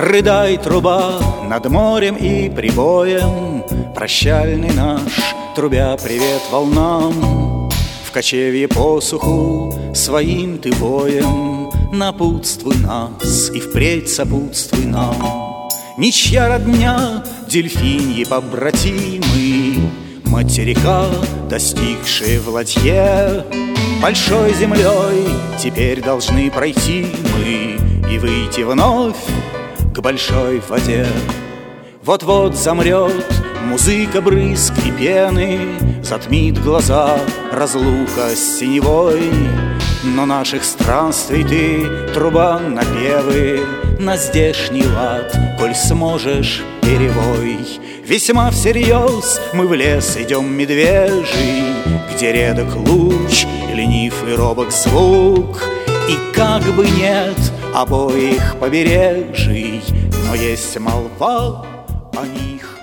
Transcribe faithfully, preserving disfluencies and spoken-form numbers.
Рыдай, труба, над морем и прибоем, прощальный наш, трубя привет волнам. В кочевье посуху своим ты боем напутствуй нас и впредь сопутствуй нам. Ничья родня, дельфиньи побратимы, материка, достигшие в ладье, большой землей теперь должны пройти мы и выйти вновь к большой воде. Вот-вот замрет музыка брызг и пены, затмит глаза разлука с синевой. Но наших странствий ты, труба, напевы на здешний лад, коль сможешь, перевой. Весьма всерьез мы в лес идем медвежий, где редок луч, ленив и робок звук. И как бы нет обоих побережий, но есть молва о них.